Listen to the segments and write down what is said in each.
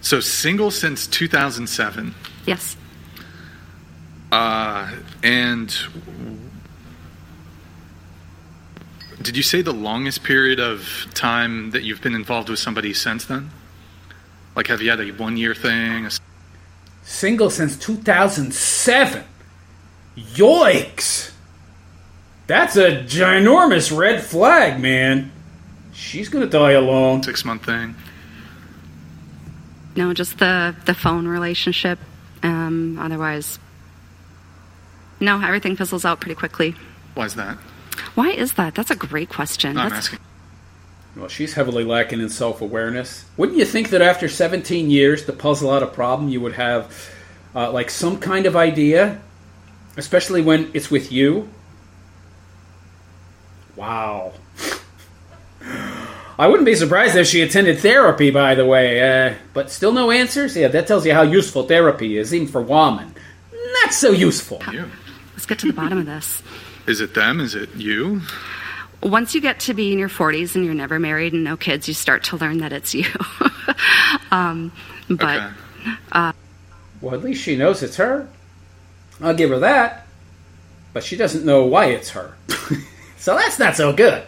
So single since 2007. Yes. And did you say the longest period of time that you've been involved with somebody since then? Like, have you had a 1 year thing? Single since 2007. Yoicks! That's a ginormous red flag, man. She's gonna die alone. 6 month thing? No, just the phone relationship. Otherwise, no, everything fizzles out pretty quickly. Why is that? Why is that? That's a great question. I'm asking. Well, she's heavily lacking in self-awareness. Wouldn't you think that after 17 years to puzzle out a problem, you would have like some kind of idea, especially when it's with you? Wow. I wouldn't be surprised if she attended therapy, by the way. But still no answers? Yeah, that tells you how useful therapy is, even for women. Not so useful. You. Let's get to the bottom of this. Is it them? Is it you? Once you get to be in your 40s and you're never married and no kids, you start to learn that it's you. Okay. Well, at least she knows it's her. I'll give her that. But she doesn't know why it's her. So that's not so good.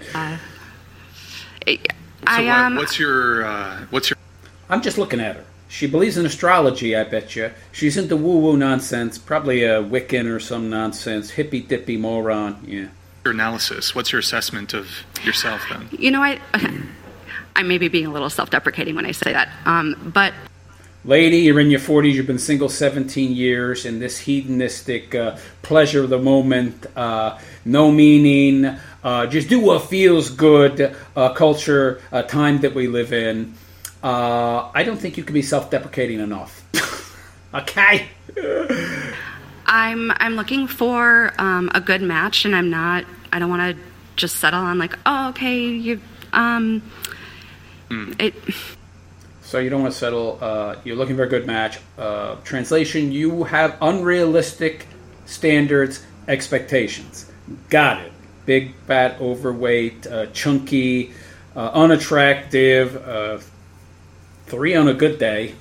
What's your... I'm just looking at her. She believes in astrology, I bet you. She's into woo-woo nonsense. Probably a Wiccan or some nonsense. Hippy-dippy moron. Yeah. Your analysis. What's your assessment of yourself, then? You know, I may be being a little self-deprecating when I say that. But... Lady, you're in your 40s. You've been single 17 years. In this hedonistic pleasure of the moment, no meaning, just do what feels good culture, time that we live in. I don't think you can be self-deprecating enough. Okay. I'm looking for a good match, and I don't want to just settle on like, oh, okay, you. So you don't want to settle. You're looking for a good match. Translation: you have unrealistic standards, expectations. Got it. Big, fat, overweight, chunky, unattractive. 3 on a good day.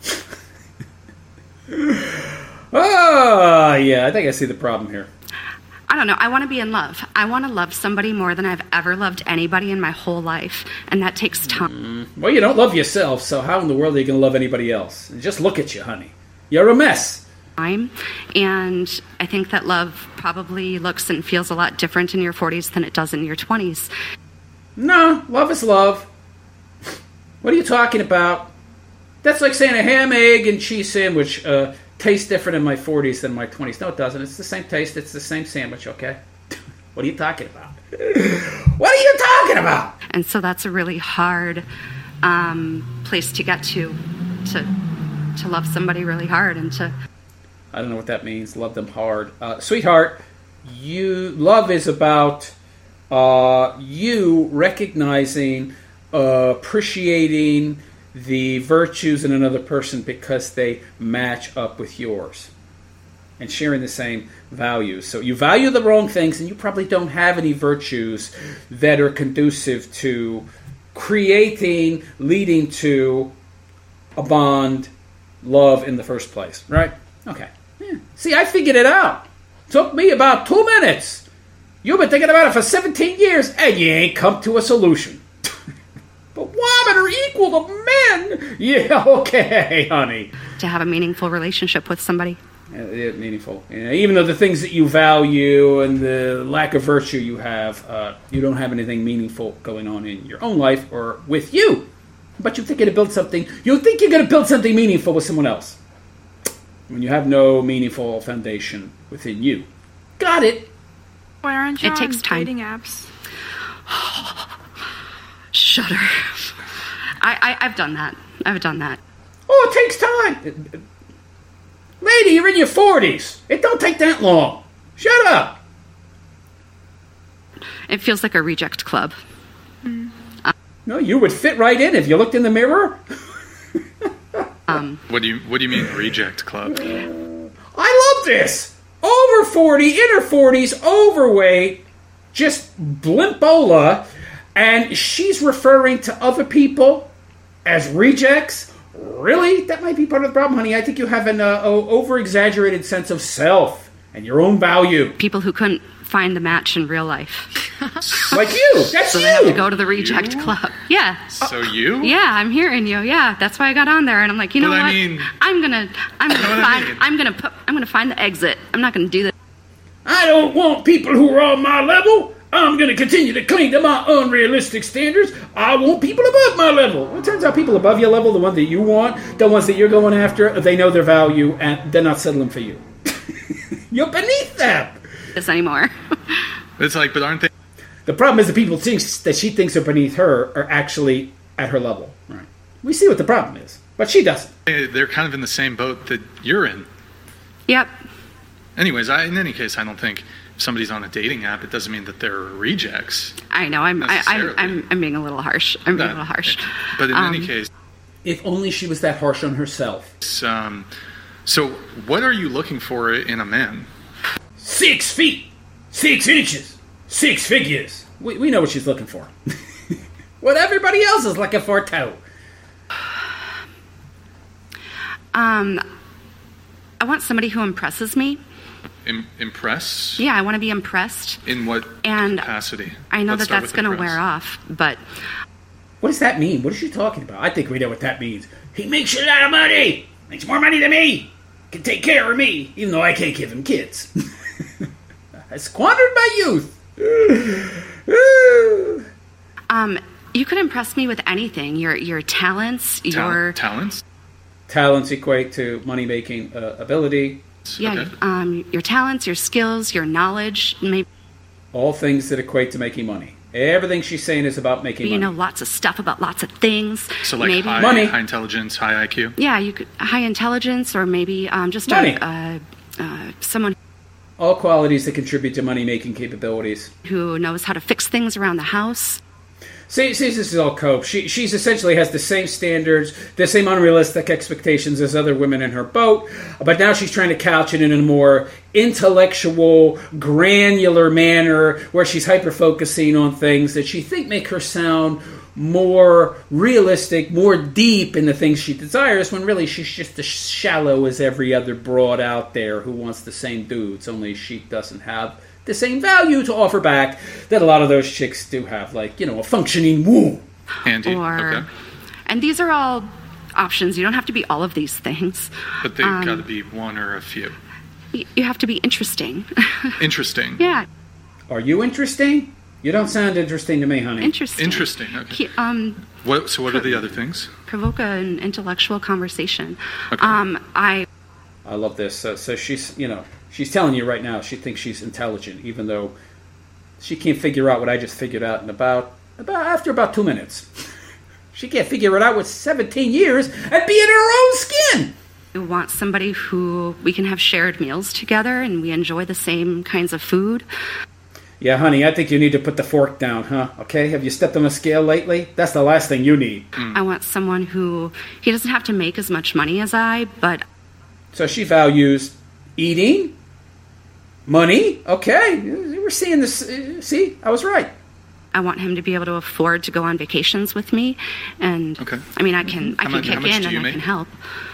Yeah, I think I see the problem here. I don't know. I want to be in love. I want to love somebody more than I've ever loved anybody in my whole life, and that takes time. Well, you don't love yourself, so how in the world are you going to love anybody else? Just look at you, honey. You're a mess. And I think that love probably looks and feels a lot different in your 40s than it does in your 20s. No, love is love. What are you talking about? That's like saying a ham, egg, and cheese sandwich tastes different in my 40s than my 20s. No, it doesn't. It's the same taste. It's the same sandwich, okay? What are you talking about? What are you talking about? And so that's a really hard place to get to love somebody really hard and to... I don't know what that means. Love them hard. Sweetheart, love is about you recognizing, appreciating the virtues in another person because they match up with yours and sharing the same values. So you value the wrong things and you probably don't have any virtues that are conducive to creating, leading to a bond, love in the first place, right? Okay. Yeah. See, I figured it out. Took me about 2 minutes. You've been thinking about it for 17 years and you ain't come to a solution. But women are equal to men. Yeah, okay, honey. To have a meaningful relationship with somebody. Yeah, meaningful. Yeah, even though the things that you value and the lack of virtue you have, you don't have anything meaningful going on in your own life or with you. But you think you're going to build something. You think you're going to build something meaningful with someone else when you have no meaningful foundation within you. Got it. Why aren't you It takes on time. dating apps? Shudder. I've done that. I've done that. Oh, it takes time. Lady, you're in your 40s. It don't take that long. Shut up. It feels like a reject club. No, you would fit right in if you looked in the mirror. What do you mean reject club? I love this. Over 40, inner 40s, overweight, just blimpola, and she's referring to other people as rejects. Really? That might be part of the problem, honey. I think you have an over-exaggerated sense of self and your own value. People who couldn't find a match in real life. Like you. That's So you. they have to go to the reject You? club. Yeah. So you? Yeah, I'm hearing you. Yeah, that's why I got on there, and I'm like, you know But I what? mean- I'm gonna I mean? I'm gonna find the exit. I'm not gonna do that. I don't want people who are on my level. I'm going to continue to cling to my unrealistic standards. I want people above my level. Well, it turns out people above your level, the ones that you want, the ones that you're going after, they know their value, and they're not settling for you. You're beneath them. This anymore. It's like, but aren't they? The problem is the people that she thinks are beneath her are actually at her level. Right. We see what the problem is, but she doesn't. They're kind of in the same boat that you're in. Yep. Anyways, in any case, I don't think if somebody's on a dating app, it doesn't mean that they're rejects. I know. I'm being a little harsh. I'm being a little harsh. But in any case, If only she was that harsh on herself. so what are you looking for in a man? 6 feet, 6 inches, 6 figures. We know what she's looking for. What everybody else is looking for, too. I want somebody who impresses me. Impress? Yeah, I want to be impressed. In what And capacity? I know Let's that start that's with going to impress. wear off, but What does that mean? What is she talking about? I think we know what that means. He makes a lot of money. Makes more money than me. Can take care of me, even though I can't give him kids. I squandered my youth. you could impress me with anything. Your talents, your Talents? Talents equate to money-making ability. yeah, Okay. your talents, your skills, your knowledge. Maybe All things that equate to making money. Everything she's saying is about making money. you know lots of stuff about lots of things. So like maybe Money. high intelligence, high IQ? yeah, you could high intelligence, or maybe just Money. someone All qualities that contribute to money-making capabilities. who knows how to fix things around the house. See, this is all cope. She's essentially has the same standards, the same unrealistic expectations as other women in her boat, but now she's trying to couch it in a more intellectual, granular manner where she's hyper-focusing on things that she think make her sound more realistic, more deep in the things she desires, when really she's just as shallow as every other broad out there who wants the same dudes, only she doesn't have the same value to offer back that a lot of those chicks do have, like, a functioning womb. Handy. Okay. And these are all options. You don't have to be all of these things. But they've got to be one or a few. You have to be interesting. Interesting. Yeah, Are you interesting? You don't sound interesting to me, honey. interesting. Interesting. Okay. Ke- What are the other things? Provoke an intellectual conversation. Okay. I love this. So she's, she's telling you right now she thinks she's intelligent, even though she can't figure out what I just figured out in after about 2 minutes. She can't figure it out with 17 years and be in her own skin. want somebody who we can have shared meals together and we enjoy the same kinds of food. Yeah, honey, I think you need to put the fork down, huh? Okay? Have you stepped on a scale lately? That's the last thing you need. I want someone who, he doesn't have to make as much money as I, but So she values eating, money. Okay, we're seeing this. See, I was right. I want him to be able to afford to go on vacations with me. And Okay. I mean, I can How much kick do in you and I make? can help.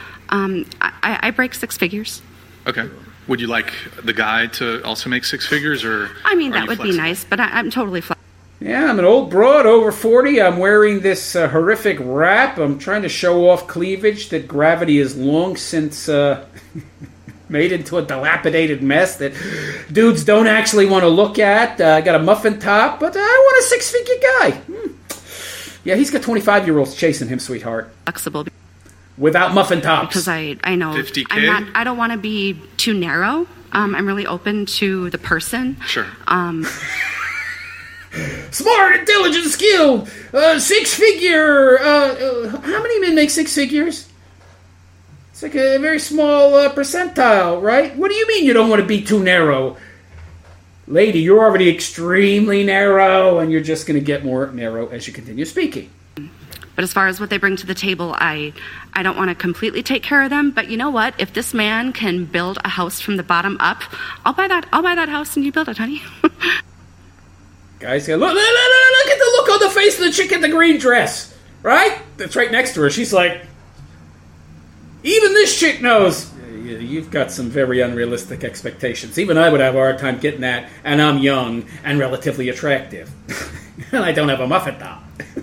I break 6 figures. Okay. Would you like the guy to also make 6 figures, or? I mean, are that you would flexible? be nice, but I'm totally flexible. Yeah, I'm an old broad, over 40. I'm wearing this horrific wrap. I'm trying to show off cleavage that gravity has long since made into a dilapidated mess that dudes don't actually want to look at. I got a muffin top, but I want a 6-figure guy. Yeah, he's got 25-year-olds chasing him, sweetheart. Flexible Without muffin tops. because I know 50K? I don't want to be too narrow. I'm really open to the person. Sure. Smart, intelligent, skilled, 6-figure. How many men make 6 figures? It's like a very small percentile, right? What do you mean you don't want to be too narrow? Lady, you're already extremely narrow, and you're just going to get more narrow as you continue speaking. But as far as what they bring to the table, I don't want to completely take care of them. But you know what? If this man can build a house from the bottom up, I'll buy that house and you build it, honey. Guys, look at the look on the face of the chick in the green dress, right? That's right next to her. She's like, this chick knows. You've got some very unrealistic expectations. Even I would have a hard time getting that, and I'm young and relatively attractive. And I don't have a muffin top.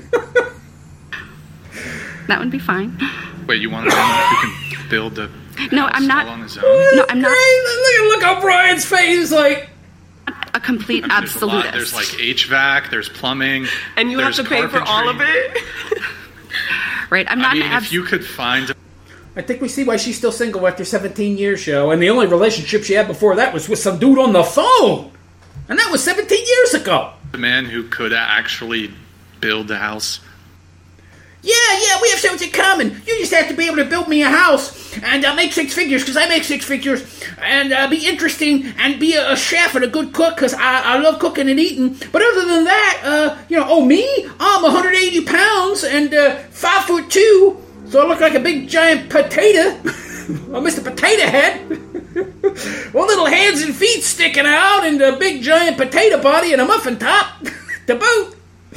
That would be fine. Wait, you want a man who can build a No, house I'm not. all on his own? No, I'm not Look how Brian's face is like. a complete There's a lot. absolutist. There's like HVAC, there's plumbing, And you have there's to pay for all of carpentry. it? Right? I'm not I mean, an if you could find I think we see why she's still single after 17 years, show. And the only relationship she had before that was with some dude on the phone. And that was 17 years ago. a man who could actually build a house, Yeah, we have so much in common. You just have to be able to build me a house and make six figures, because I make six figures, and be interesting and be a chef and a good cook, because I love cooking and eating. But other than that, me, I'm 180 pounds and 5'2", so I look like a big giant potato. I'm Mr. Potato Head. With little hands and feet sticking out, and a big giant potato body and a muffin top to boot.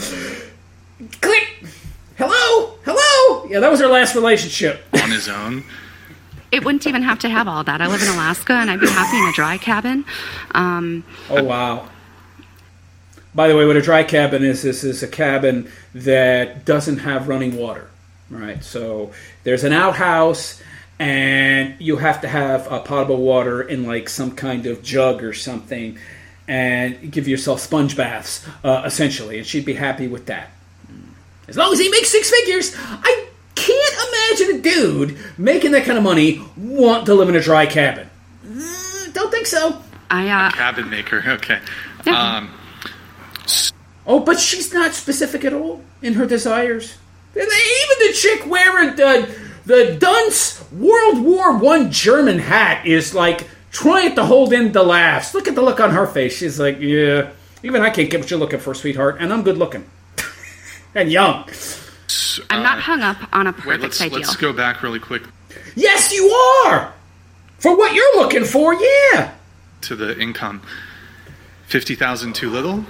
Click. Hello. Yeah, that was our last relationship. on his own. It wouldn't even have to have all that. I live in Alaska, and I'd be happy in a dry cabin. Oh, wow. By the way, what a dry cabin is, this is a cabin that doesn't have running water, right? So there's an outhouse, and you have to have potable water in like some kind of jug or something, and give yourself sponge baths, essentially, and she'd be happy with that. As long as he makes six figures. I can't imagine a dude making that kind of money want to live in a dry cabin. Don't think so. Cabin maker, okay. Yeah. Oh, but she's not specific at all in her desires. Even the chick wearing the dunce World War I German hat is like trying to hold in the laughs. Look at the look on her face. She's like, yeah, even I can't get what you're looking for, sweetheart, and I'm good looking. And young. I'm not hung up on a perfect ideal. Let's go back really quick Yes, you are! For what you're looking for, yeah! to the income. 50,000 too little?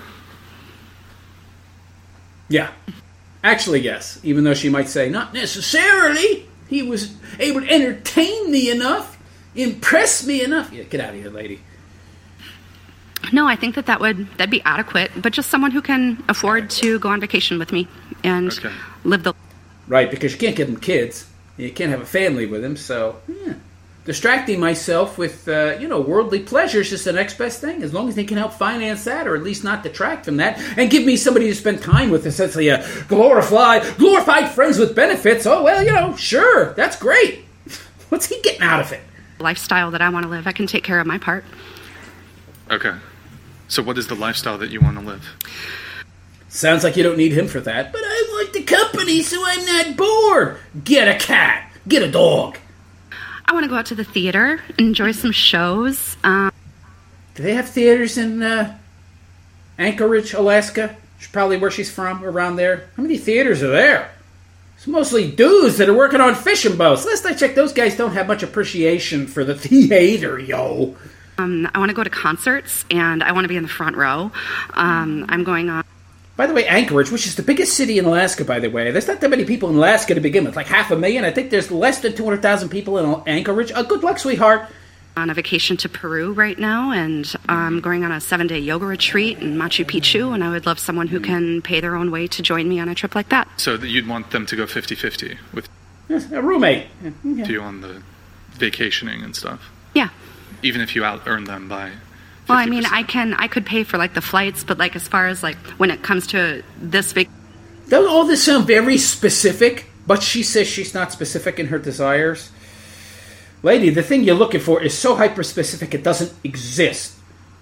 Yeah. Actually, yes. Even though she might say, not necessarily. He was able to entertain me enough, impress me enough. Yeah, get out of here, lady. No, I think that'd be adequate, but just someone who can afford to go on vacation with me and live the... Right, because you can't give them kids. You can't have a family with them, so... Yeah. Distracting myself with, worldly pleasures is the next best thing, as long as they can help finance that, or at least not detract from that, and give me somebody to spend time with, essentially glorified friends with benefits. Oh, well, sure, that's great. What's he getting out of it? lifestyle that I want to live. I can take care of my part. Okay. So what is the lifestyle that you want to live? Sounds like you don't need him for that. But I want the company so I'm not bored. Get a cat. Get a dog. I want to go out to the theater, enjoy some shows. Do they have theaters in Anchorage, Alaska? It's probably where she's from, around there. How many theaters are there? It's mostly dudes that are working on fishing boats. Last I checked, those guys don't have much appreciation for the theater, yo. I want to go to concerts, and I want to be in the front row. I'm going on... By the way, Anchorage, which is the biggest city in Alaska, by the way, there's not that many people in Alaska to begin with, like 500,000. I think there's less than 200,000 people in Anchorage. Good luck, sweetheart. On a vacation to Peru right now, and I'm going on a 7-day yoga retreat in Machu Picchu, and I would love someone who can pay their own way to join me on a trip like that. So that you'd want them to go 50-50 with A roommate. you on the vacationing and stuff? Yeah. Even if you out-earn them by 50%. Well, I mean, I could pay for, like, the flights, but, like, as far as, like, when it comes to this big... Doesn't all this sound very specific? But she says she's not specific in her desires. Lady, the thing you're looking for is so hyper-specific it doesn't exist.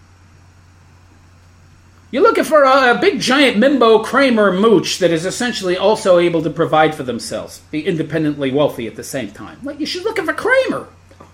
You're looking for a big, giant Mimbo Kramer mooch that is essentially also able to provide for themselves, be independently wealthy at the same time. Like, you should looking for Kramer.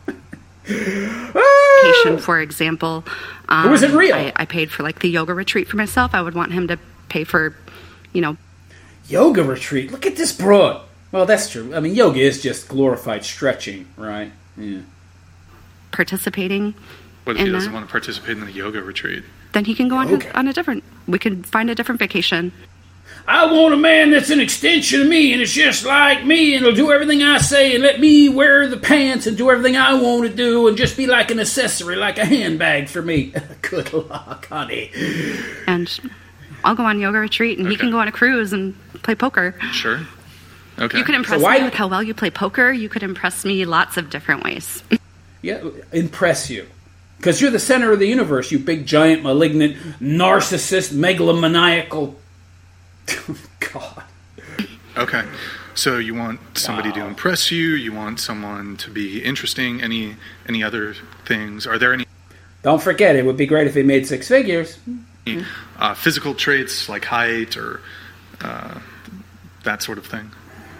Vacation, for example. Who isn't real? I paid for, like, the yoga retreat for myself. I would want him to pay for, Yoga retreat? Look at this broad. Well, that's true. I mean, yoga is just glorified stretching, right? Yeah. participating. What if he in doesn't that. want to participate in the yoga retreat? Then he can go on Okay. we could find a different vacation. I want a man that's an extension of me, and it's just like me, and he'll do everything I say, and let me wear the pants, and do everything I want to do, and just be like an accessory, like a handbag for me. Good luck, honey. And I'll go on yoga retreat, and he can go on a cruise and play poker. Sure. Okay. You could impress me with how well you play poker. You could impress me lots of different ways. Yeah, impress you. Because you're the center of the universe, you big, giant, malignant, narcissist, megalomaniacal... God. Okay. So you want somebody to impress you, you want someone to be interesting, any other things? Are there any... Don't forget, it would be great if he made 6 figures. Physical traits like height or that sort of thing?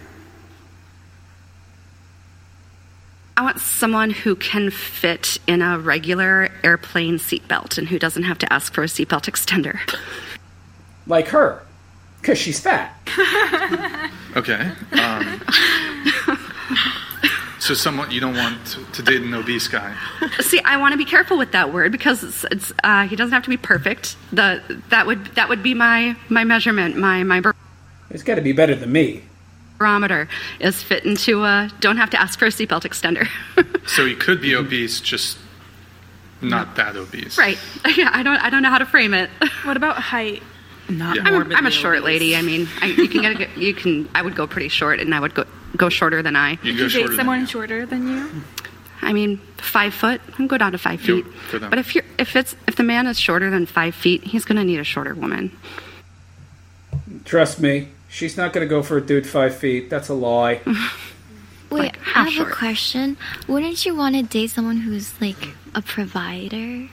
I want someone who can fit in a regular airplane seatbelt and who doesn't have to ask for a seatbelt extender. Like her. Because she's fat. Okay. So someone you don't want to date an obese guy. See, I want to be careful with that word because it's he doesn't have to be perfect. That would be my measurement, my It's got to be better than me. barometer is fit into don't have to ask for a seatbelt extender. So he could be obese, just not that obese. Right. Yeah, I don't know how to frame it. What about height? I'm a short lady. I mean, I would go pretty short, and I would go shorter than I. You Would you date someone shorter than you? I mean, 5 foot. I can go down to 5 feet. But if the man is shorter than 5 feet, he's going to need a shorter woman. Trust me, she's not going to go for a dude 5 feet. That's a lie. Wait, I have a question. Wouldn't you want to date someone who's like a provider?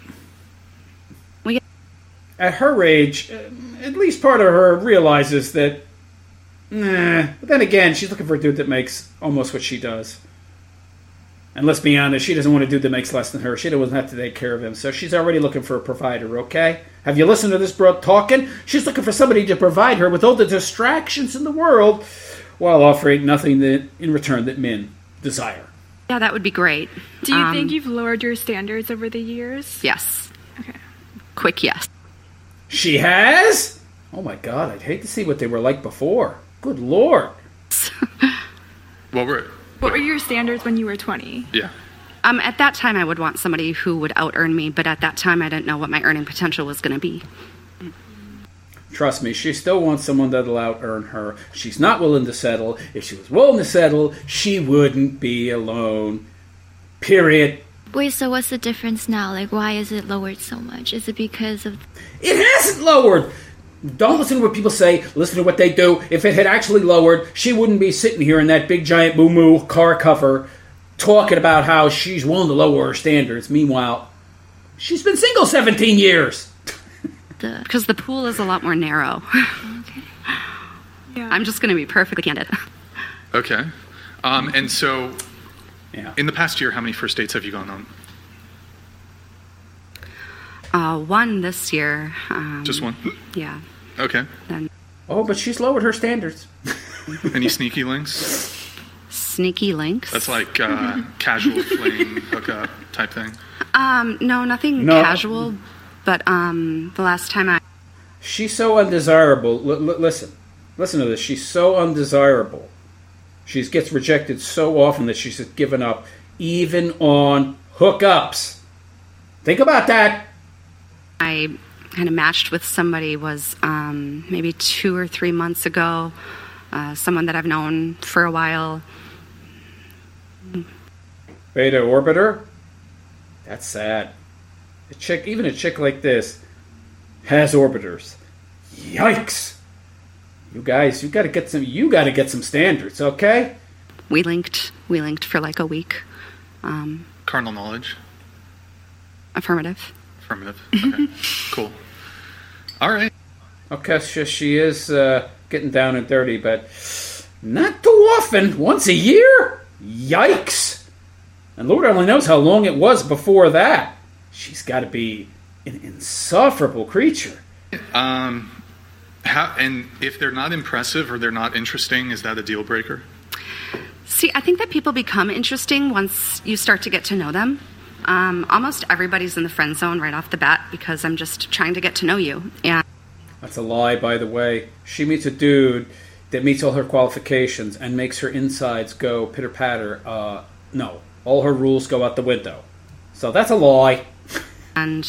At her age, at least part of her realizes that, But then again, she's looking for a dude that makes almost what she does. And let's be honest, she doesn't want a dude that makes less than her. She doesn't have to take care of him. So she's already looking for a provider, okay? Have you listened to this bro talking? She's looking for somebody to provide her with all the distractions in the world while offering nothing in return that men desire. Yeah, that would be great. Do you think you've lowered your standards over the years? Yes. Okay. Quick yes. She has? Oh my God, I'd hate to see what they were like before. Good Lord. What were your standards when you were 20? Yeah. At that time, I would want somebody who would out-earn me, but at that time, I didn't know what my earning potential was going to be. Trust me, she still wants someone that'll out-earn her. She's not willing to settle. If she was willing to settle, she wouldn't be alone. Period. Wait, so what's the difference now? Like, why is it lowered so much? Is it because of... It hasn't lowered! Don't listen to what people say. Listen to what they do. If it had actually lowered, she wouldn't be sitting here in that big, giant, moo-moo car cover talking about how she's willing to lower her standards. Meanwhile, she's been single 17 years. Because the pool is a lot more narrow. Okay. Yeah. I'm just going to be perfectly candid. Okay. And so, in the past year, how many first dates have you gone on? One this year. Just one? Yeah. Okay. But she's lowered her standards. Any sneaky links? Sneaky links? That's like casual fling, hookup type thing? No, nothing casual. But the last time She's so undesirable. Listen to this. She's so undesirable. She gets rejected so often that she's given up, even on hookups. Think about that. I kind of matched with somebody was maybe 2 or 3 months ago. Someone that I've known for a while. Beta orbiter? That's sad. Even a chick like this has orbiters. Yikes! You guys, you got to get some standards, okay? We linked for like a week. Carnal knowledge. Affirmative. Okay. Cool. All right. Okay, she is getting down and dirty, but not too often. Once a year? Yikes! And Lord only knows how long it was before that. She's got to be an insufferable creature. And if they're not impressive or they're not interesting, is that a deal breaker? See, I think that people become interesting once you start to get to know them. Almost everybody's in the friend zone right off the bat because I'm just trying to get to know you. And That's a lie, by the way. She meets a dude that meets all her qualifications and makes her insides go pitter-patter. No, all her rules go out the window. So that's a lie. And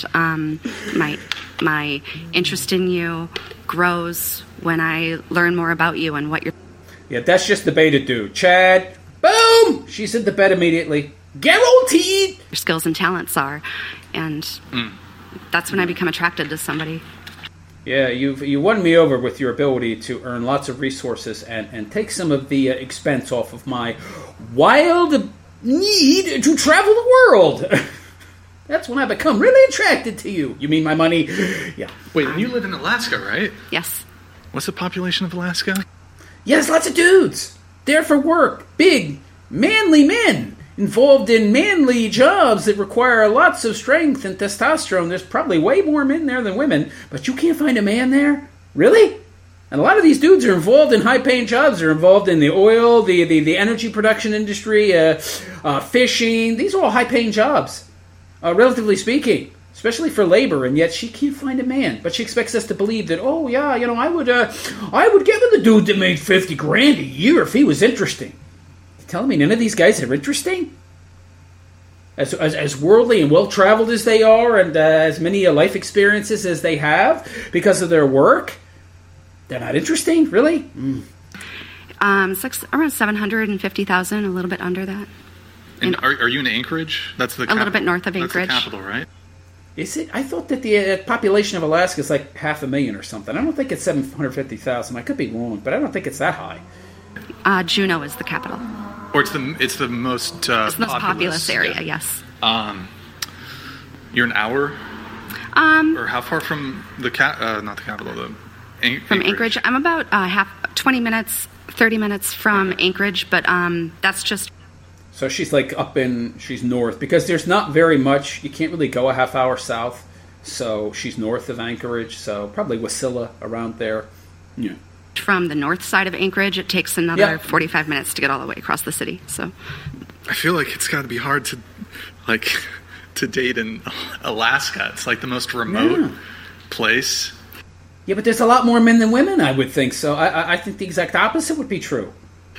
my interest in you grows when I learn more about you and what you're... Yeah, that's just the beta dude. Chad, boom! She's in the bed immediately. Guaranteed! Your skills and talents are. And that's when I become attracted to somebody. Yeah, you won me over with your ability to earn lots of resources and take some of the expense off of my wild need to travel the world. That's when I become really attracted to you. You mean my money? Yeah. Wait, you live in Alaska, right? Yes. What's the population of Alaska? Yes, lots of dudes. There for work. Big, manly men involved in manly jobs that require lots of strength and testosterone. There's probably way more men there than women, but you can't find a man there? Really? And a lot of these dudes are involved in high-paying jobs. They're involved in the oil, the energy production industry, fishing. These are all high-paying jobs, relatively speaking, especially for labor. And yet she can't find a man. But she expects us to believe that, oh yeah, I would get with a dude that made $50,000 a year if he was interesting. You telling me none of these guys are interesting? As worldly and well-traveled as they are, and as many life experiences as they have because of their work, they're not interesting, really? Around 750,000, a little bit under that. And are you in Anchorage? That's the a little bit north of That's Anchorage. the capital, right? Is it? I thought that the population of Alaska is like 500,000 or something. I don't think it's 750,000. I could be wrong, but I don't think it's that high. Juneau is the capital. Or it's the most It's the most populous area. Yes. You're an hour. Or how far from the not the capital, from Anchorage? I'm about 20 minutes, 30 minutes from Anchorage, but that's just... So she's she's north, because there's not very much, you can't really go a half hour south, so she's north of Anchorage, so probably Wasilla, around there. Yeah. From the north side of Anchorage, it takes another 45 minutes to get all the way across the city, so... I feel like it's got to be hard to date in Alaska. It's like the most remote place. Yeah, but there's a lot more men than women, I would think. So I think the exact opposite would be true.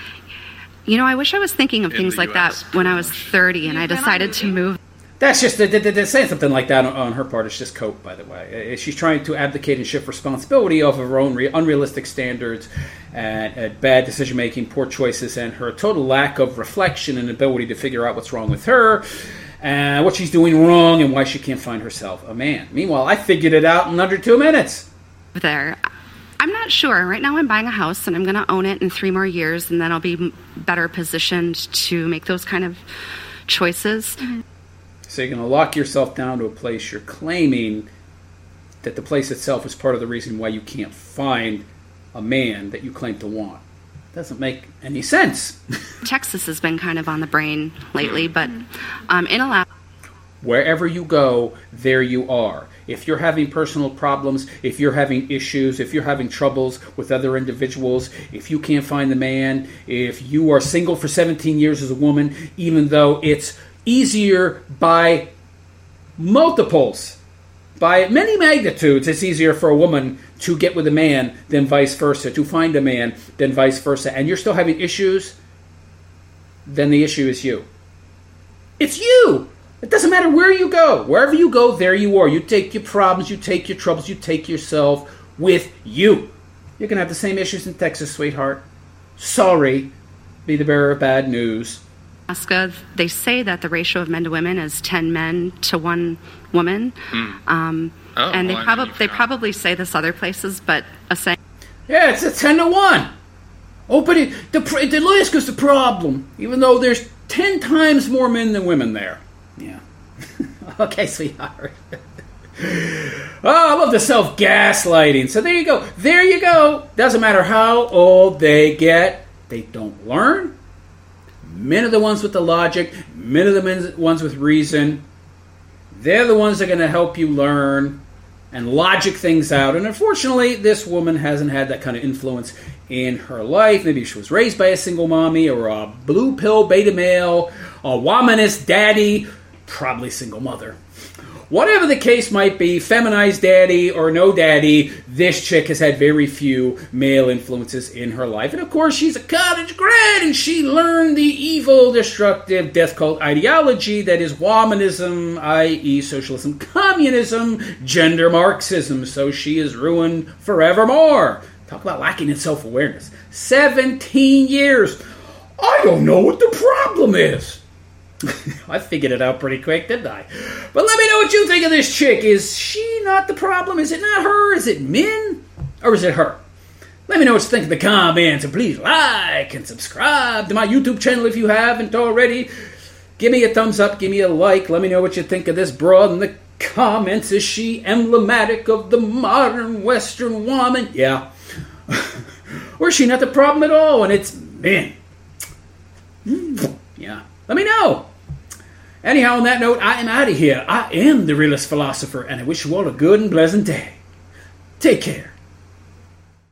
I wish I was thinking of things like that when I was 30 and I decided to move. That's just, saying something like that on her part is just cope, by the way. She's trying to abdicate and shift responsibility off of her own unrealistic standards and bad decision-making, poor choices, and her total lack of reflection and ability to figure out what's wrong with her, and what she's doing wrong, and why she can't find herself a man. Meanwhile, I figured it out in under 2 minutes. There. I'm not sure. Right now I'm buying a house and I'm going to own it in 3 more years, and then I'll be better positioned to make those kind of choices. Mm-hmm. So you're going to lock yourself down to a place you're claiming that the place itself is part of the reason why you can't find a man that you claim to want. Doesn't make any sense. Texas has been kind of on the brain lately, but in Alaska... Wherever you go, there you are. If you're having personal problems, if you're having issues, if you're having troubles with other individuals, if you can't find the man, if you are single for 17 years as a woman, even though it's easier by multiples, by many magnitudes, it's easier for a woman to get with a man than vice versa, to find a man than vice versa, and you're still having issues, then the issue is you. It's you! It doesn't matter where you go. Wherever you go, there you are. You take your problems, you take your troubles, you take yourself with you. You're going to have the same issues in Texas, sweetheart. Sorry. Be the bearer of bad news. Alaska, they say that the ratio of men to women is 10 men to 1 woman. And they probably say this other places, but yeah, it's a 10 to 1. Oh, but Alaska's the problem, even though there's 10 times more men than women there. Yeah. Okay, sweetheart. Oh, I love the self-gaslighting. So there you go. There you go. Doesn't matter how old they get, they don't learn. Men are the ones with the logic. Men are the ones with reason. They're the ones that are going to help you learn and logic things out. And unfortunately, this woman hasn't had that kind of influence in her life. Maybe she was raised by a single mommy or a blue pill beta male, a womanist daddy, probably single mother. whatever the case might be, feminized daddy or no daddy, this chick has had very few male influences in her life. And of course, she's a college grad, and she learned the evil, destructive death cult ideology that is womanism, i.e. socialism, communism, gender Marxism. So she is ruined forevermore. Talk about lacking in self-awareness. 17 years. I don't know what the problem is. I figured it out pretty quick, didn't I? But let me know what you think of this chick. Is she not the problem? Is it not her? Is it men? Or is it her? Let me know what you think in the comments. And please like and subscribe to my YouTube channel if you haven't already. Give me a thumbs up. Give me a like. Let me know what you think of this broad in the comments. Is she emblematic of the modern Western woman? Yeah. Or is she not the problem at all? And it's men. Yeah. Let me know. Anyhow, on that note, I am out of here. I am the realist philosopher, and I wish you all a good and pleasant day. Take care.